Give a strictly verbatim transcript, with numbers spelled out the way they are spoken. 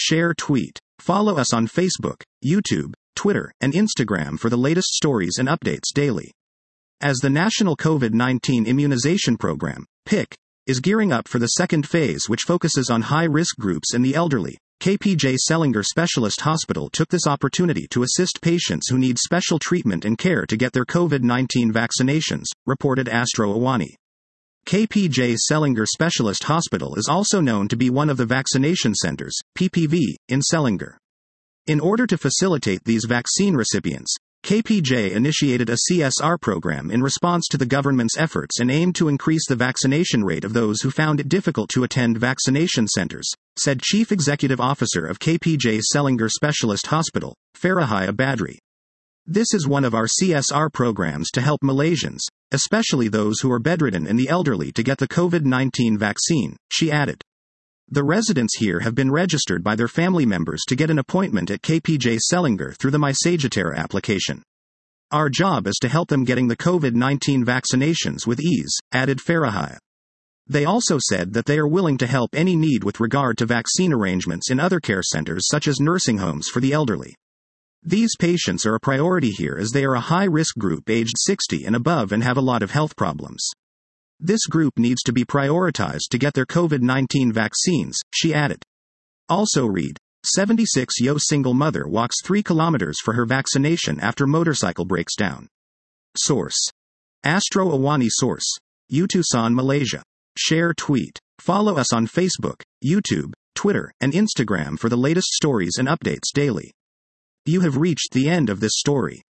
Share tweet. Follow us on Facebook, YouTube, Twitter, and Instagram for the latest stories and updates daily. As the National COVID nineteen Immunization Program, P I C, is gearing up for the second phase, which focuses on high-risk groups and the elderly, K P J Selinger Specialist Hospital took this opportunity to assist patients who need special treatment and care to get their COVID nineteen vaccinations, reported Astro Awani. K P J Selinger Specialist Hospital is also known to be one of the vaccination centers, P P V, in Selinger. In order to facilitate these vaccine recipients, K P J initiated a C S R program in response to the government's efforts and aimed to increase the vaccination rate of those who found it difficult to attend vaccination centers, said Chief Executive Officer of K P J Selinger Specialist Hospital, Farahia Badri. This is one of our C S R programs to help Malaysians, especially those who are bedridden and the elderly, to get the COVID nineteen vaccine, she added. The residents here have been registered by their family members to get an appointment at K P J Selinger through the MySagittara application. Our job is to help them getting the COVID nineteen vaccinations with ease, added Farahia. They also said that they are willing to help any need with regard to vaccine arrangements in other care centers such as nursing homes for the elderly. These patients are a priority here as they are a high-risk group aged sixty and above and have a lot of health problems. This group needs to be prioritized to get their COVID nineteen vaccines, she added. Also read, seventy-six-year-old single mother walks three kilometers for her vaccination after motorcycle breaks down. Source. Astro Awani. Source. Utusan, Malaysia. Share tweet. Follow us on Facebook, YouTube, Twitter, and Instagram for the latest stories and updates daily. You have reached the end of this story.